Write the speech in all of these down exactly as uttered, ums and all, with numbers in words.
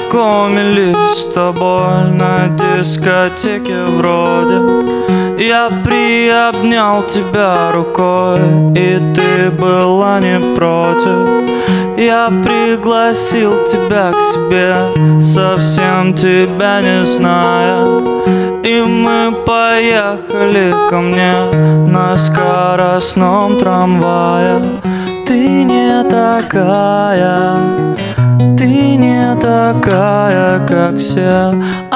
познакомились с тобой на дискотеке вроде. Я приобнял тебя рукой, и ты была не против. Я пригласил тебя к себе, совсем тебя не зная. И мы поехали ко мне на скоростном трамвае. Ты не такая, ты не такая, как все,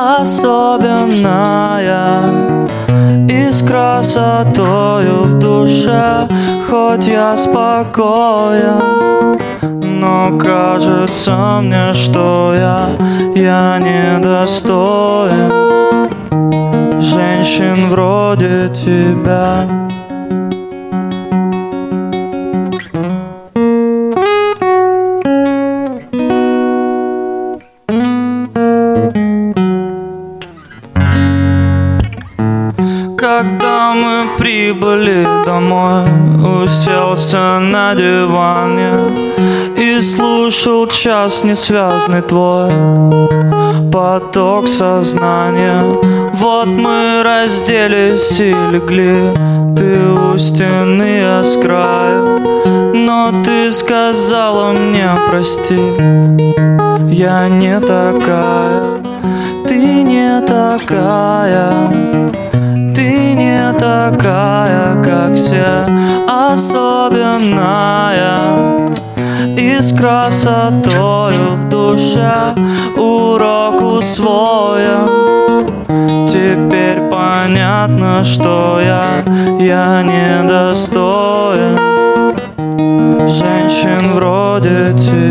особенная. И с красотою в душе, хоть я спокоен, но кажется мне, что я, я недостоин женщин вроде тебя. Когда мы прибыли домой, уселся на диване и слушал час несвязный твой поток сознания. Вот мы разделись и легли, ты у стены, я с краю. Но ты сказала мне прости, я не такая, ты не такая. Ты не такая, как все, особенная. И с красотою в душе урок усвоен. Теперь понятно, что я, я недостоин женщин вроде тебя.